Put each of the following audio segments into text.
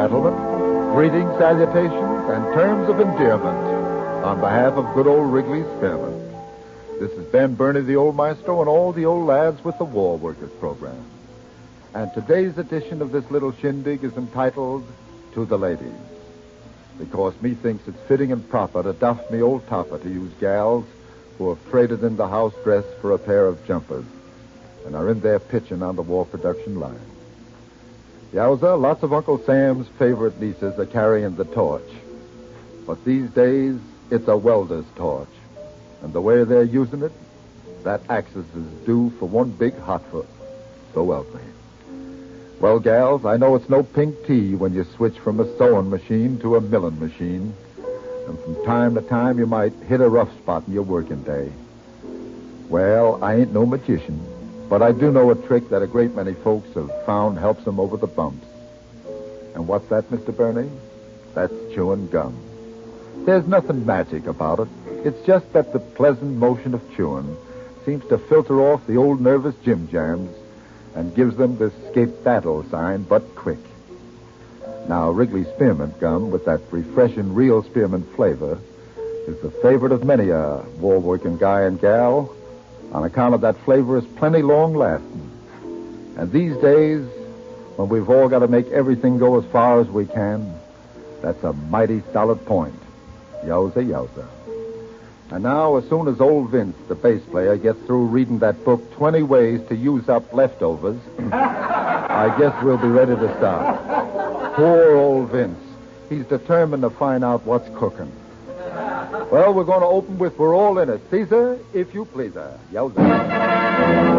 gentlemen, greetings, salutations, and terms of endearment on behalf of good old Wrigley Spearmint. This is Ben Burney, the old maestro, and all the old lads with the War Workers program. And today's edition of this little shindig is entitled To the Ladies, because methinks it's fitting and proper to doff me old topper to use gals who have traded in the house dress for a pair of jumpers and are in there pitching on the war production line. Yowza, lots of Uncle Sam's favorite nieces are carrying the torch. But these days, it's a welder's torch. And the way they're using it, that axis is due for one big hotfoot. So help me. Well, gals, I know it's no pink tea when you switch from a sewing machine to a milling machine. And from time to time, you might hit a rough spot in your working day. Well, I ain't no magician, but I do know a trick that a great many folks have found helps them over the bumps. And what's that, Mr. Burney? That's chewing gum. There's nothing magic about it. It's just that the pleasant motion of chewing seems to filter off the old nervous jim jams and gives them this skedaddle sign, but quick. Now, Wrigley Spearmint gum with that refreshing real spearmint flavor is the favorite of many a war-working guy and gal on account of that flavor is plenty long-lasting. And these days, when we've all got to make everything go as far as we can, that's a mighty solid point. Yowza, yowza. And now, as soon as old Vince, the bass player, gets through reading that book, 20 Ways to Use Up Leftovers, I guess we'll be ready to start. Poor old Vince. He's determined to find out what's cooking. Well, we're going to open with We're All in It. Caesar, if you please. Yowza.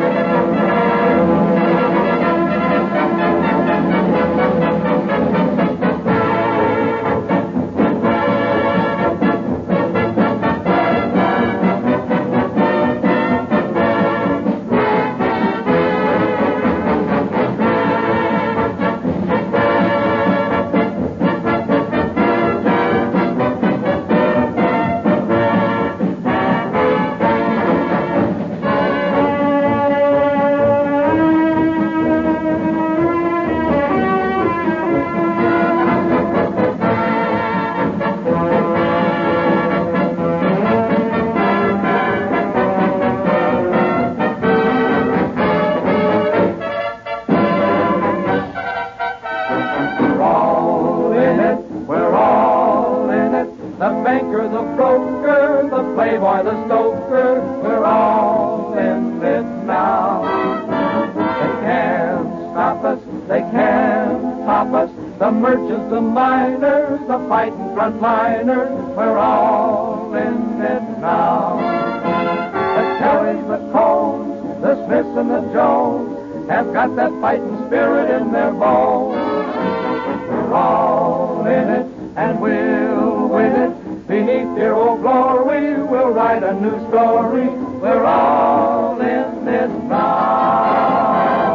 The miners, the fighting frontliners, we're all in it now. The Kellys, the Cones, the Smiths and the Jones have got that fighting spirit in their bones. We're all in it, and we'll win it. Beneath dear old glory, we'll write a new story. We're all in it now.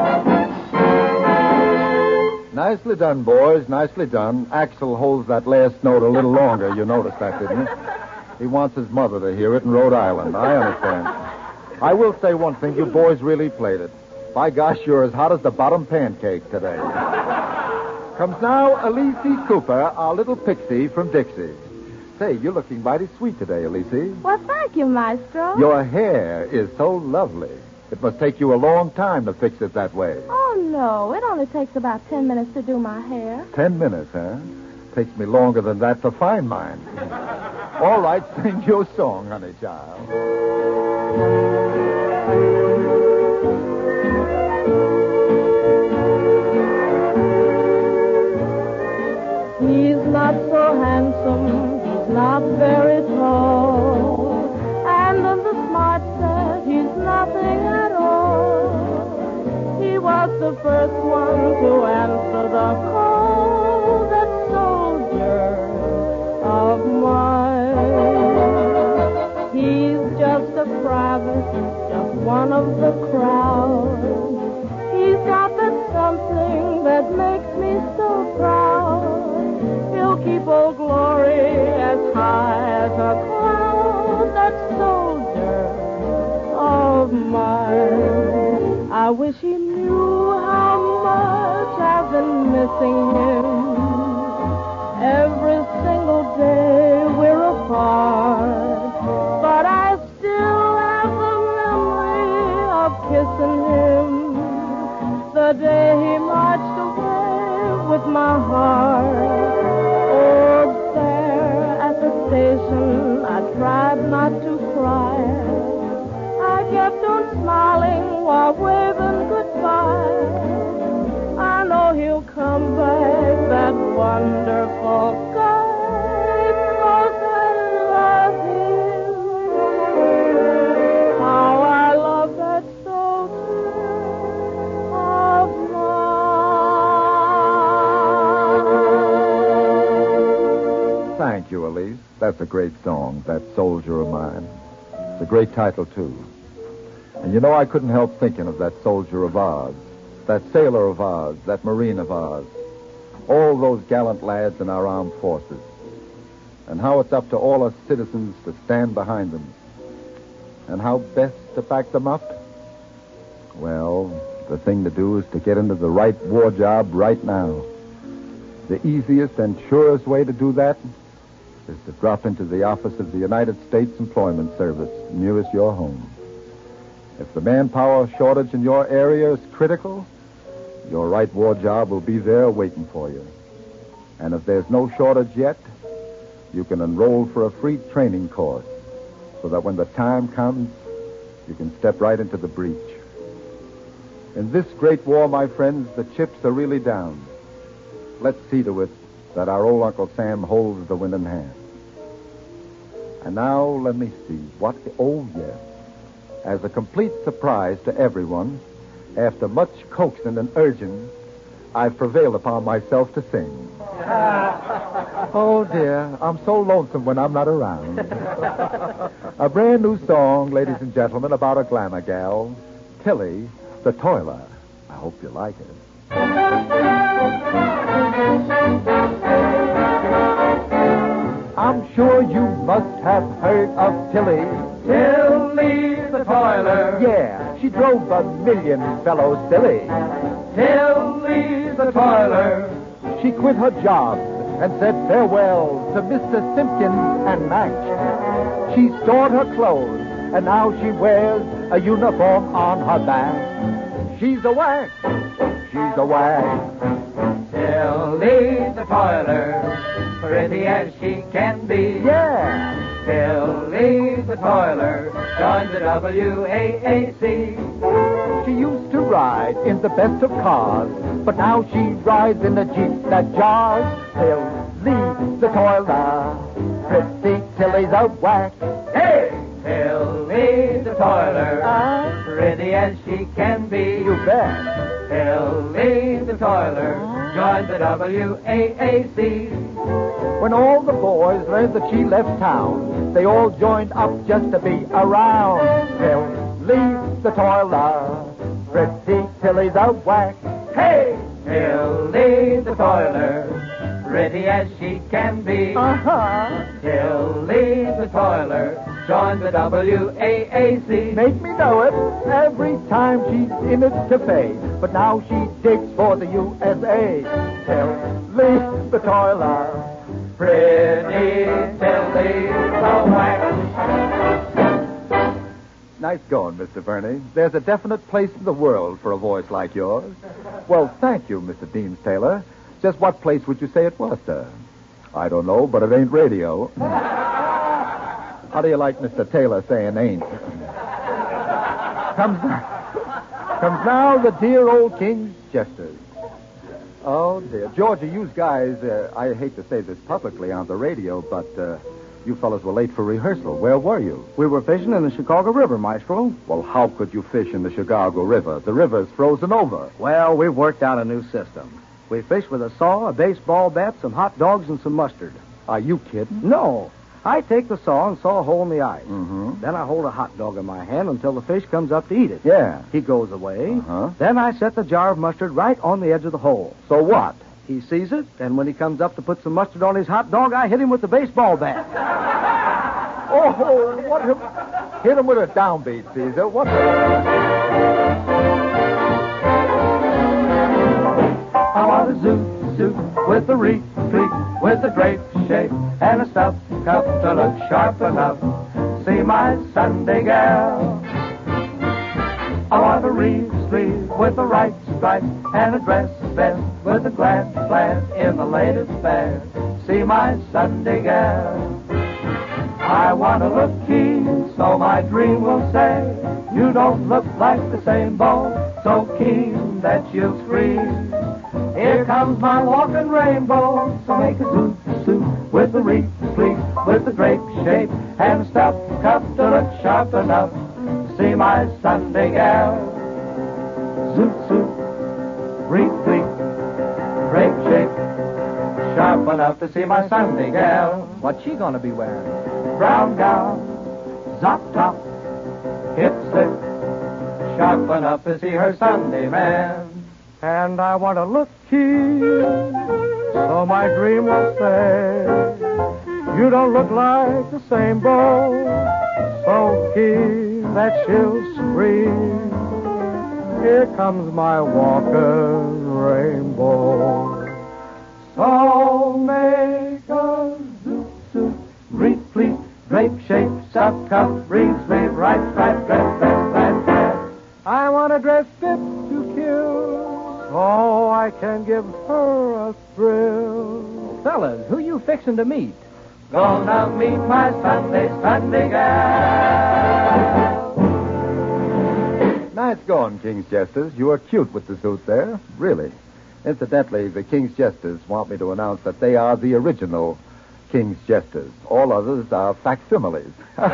Nicely done, boys. Nicely done. Axel holds that last note a little longer. You noticed that, didn't you? He wants his mother to hear it in Rhode Island. I understand. I will say one thing. You boys really played it. By gosh, you're as hot as the bottom pancake today. Comes now Elise Cooper, our little pixie from Dixie. Say, you're looking mighty sweet today, Elise. Well, thank you, Maestro. Your hair is so lovely. It must take you a long time to fix it that way. Oh, no. It only takes about 10 minutes to do my hair. 10 minutes, huh? Takes me longer than that to find mine. All right, sing your song, honey child. He's not so handsome. He's not very tall. And then the smart says he's nothing at all. He was the first one to answer the call, that soldier of mine. He's just a private, just one of the crowd. He's got that something that makes me so proud. He'll keep Old Glory as high as a cloud, that soldier of mine. I wish he knew how much I've been missing him. Every single day we're apart, but I still have the memory of kissing him the day he marched away with my heart. Oh, there at the station, I tried not to cry. I kept on smiling while waving goodbye. I know he'll come back, that wonderful guy, 'cause I love him. How I love that soldier of mine. Thank you, Elise. That's a great song, That Soldier of Mine. It's a great title, too. And you know, I couldn't help thinking of that soldier of Oz, that sailor of Oz, that Marine of Oz, all those gallant lads in our armed forces, and how it's up to all us citizens to stand behind them, and how best to back them up. Well, the thing to do is to get into the right war job right now. The easiest and surest way to do that is to drop into the office of the United States Employment Service nearest your home. If the manpower shortage in your area is critical, your right war job will be there waiting for you. And if there's no shortage yet, you can enroll for a free training course so that when the time comes, you can step right into the breach. In this great war, my friends, the chips are really down. Let's see to it that our old Uncle Sam holds the winning hand. And now, let me see. Oh, yes. As a complete surprise to everyone, after much coaxing and urging, I've prevailed upon myself to sing. Oh, dear, I'm so lonesome when I'm not around. A brand new song, ladies and gentlemen, about a glamour gal, Tilly the Toiler. I hope you like it. I'm sure you must have heard of Tilly. Tilly the Toiler. Yeah, she drove a million fellows silly. Tilly the Toiler. She quit her job and said farewell to Mr. Simpkins and Mac. She stored her clothes, and now she wears a uniform on her back. She's a whack. She's a whack. Tilly the Toiler, pretty as she can be. Yeah. Tilly the Toiler joined the WAAC. She used to ride in the best of cars, but now she rides in a Jeep that jars. Tilly the Toiler, pretty Tilly's a whack. Hey! Tilly the Toiler, pretty as she can be. You bet. Tilly the Toiler joined the WAAC. When all the boys learned that she left town, they all joined up just to be around. Tilly the Toiler, pretty Tilly's a whack. Hey! Tilly the Toiler, pretty as she can be. Tilly the Toiler joined the WAAC. Make me know it every time she's in it to pay. But now she digs for the USA. Tilly the Toiler, Pretty Tilly the whack. Nice going, Mr. Verney. There's a definite place in the world for a voice like yours. Well, thank you, Mr. Deems Taylor. Just what place would you say it was, sir? I don't know, but it ain't radio. How do you like Mr. Taylor saying ain't? Comes now the dear old King's Jesters. Oh, dear. Georgia, you guys, I hate to say this publicly on the radio, but you fellas were late for rehearsal. Where were you? We were fishing in the Chicago River, Maestro. Well, how could you fish in the Chicago River? The river's frozen over. Well, we've worked out a new system. We fish with a saw, a baseball bat, some hot dogs, and some mustard. Are you kidding? No. I take the saw and saw a hole in the ice. Mm-hmm. Then I hold a hot dog in my hand until the fish comes up to eat it. Yeah. He goes away. Uh-huh. Then I set the jar of mustard right on the edge of the hole. So what? He sees it, and when he comes up to put some mustard on his hot dog, I hit him with the baseball bat. Oh, what? Hit him with a downbeat, Caesar. What? I want a zoot, zoot, with a reek, with a gal. I want a reed sleeve with the right stripe and a dress vest with a glad plaid in the latest fad. See my Sunday gal. I want to look keen so my dream will say, you don't look like the same beau, so keen that you'll scream. Here comes my walking rainbow, so make a zoot suit with the reed sleeve, with the drape shape and stuff cuff to look sharp enough. See my Sunday gal. Zoot suit, reed sleeve, drape shape, sharp enough to see my Sunday gal. What's she gonna be wearing? Brown gown, zop top, hip slip, sharp enough to see her Sunday man. And I want to look keen, so my dream will say, you don't look like the same beau, so keen that she'll scream. Here comes my walking rainbow. So make a zoot suit, reed pleat, drape shape, soft cuff, reed sleeve, right stripe, dress, glad. I want a dress fit to kill, so I can give her a thrill. Fellas, who you fixing to meet? Gonna meet my Sunday gal. Nice going, King's Jesters. You are cute with the suit there, really. Incidentally, the King's Jesters want me to announce that they are the original King's Jesters. All others are facsimiles.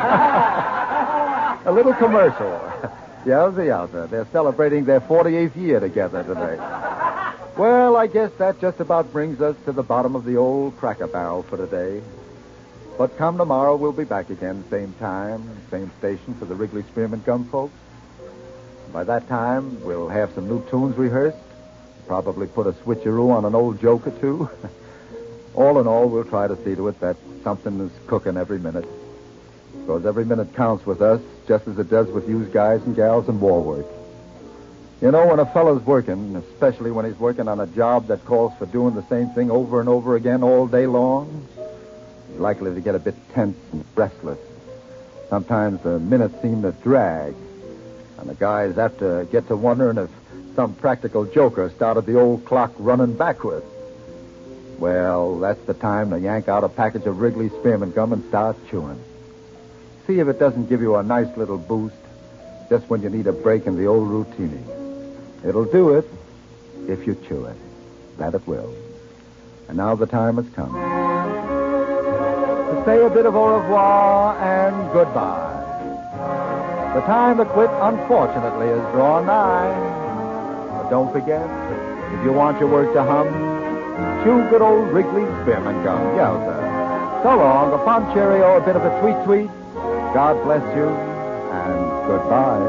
A little commercial. Yowza. They're celebrating their 48th year together today. Well, I guess that just about brings us to the bottom of the old cracker barrel for today. But come tomorrow, we'll be back again, same time, same station for the Wrigley Spearman Gum folks. By that time, we'll have some new tunes rehearsed. Probably put a switcheroo on an old joke or two. All in all, we'll try to see to it that something is cooking every minute. Because every minute counts with us, just as it does with you guys and gals in war work. You know, when a fellow's working, especially when he's working on a job that calls for doing the same thing over and over again all day long, he's likely to get a bit tense and restless. Sometimes the minutes seem to drag, and the guys have to get to wondering if some practical joker started the old clock running backwards. Well, that's the time to yank out a package of Wrigley Spearman Gum and start chewing. See if it doesn't give you a nice little boost just when you need a break in the old routine. It'll do it if you chew it. That it will. And now the time has come to say a bit of au revoir and goodbye. The time to quit, unfortunately, is drawn nigh. But don't forget, if you want your work to hum, chew good old Wrigley Spearman Gum. Yowza. So long, a fond cheerio, a bit of a tweet. God bless you, and goodbye.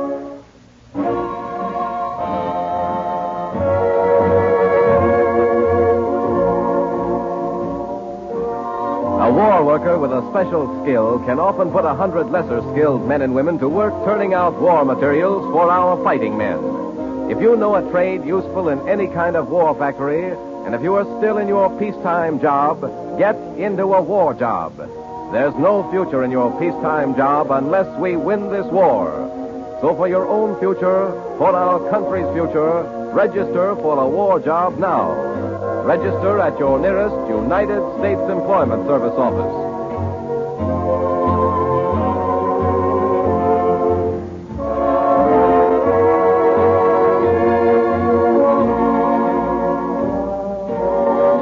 A war worker with a special skill can often put 100 lesser skilled men and women to work turning out war materials for our fighting men. If you know a trade useful in any kind of war factory, and if you are still in your peacetime job, get into a war job. There's no future in your peacetime job unless we win this war. So for your own future, for our country's future, register for a war job now. Register at your nearest United States Employment Service office.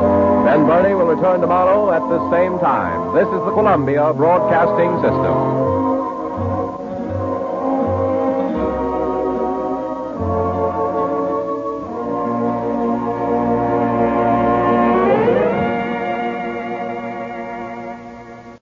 Ben Burney will return tomorrow at the same time. This is the Columbia Broadcasting System.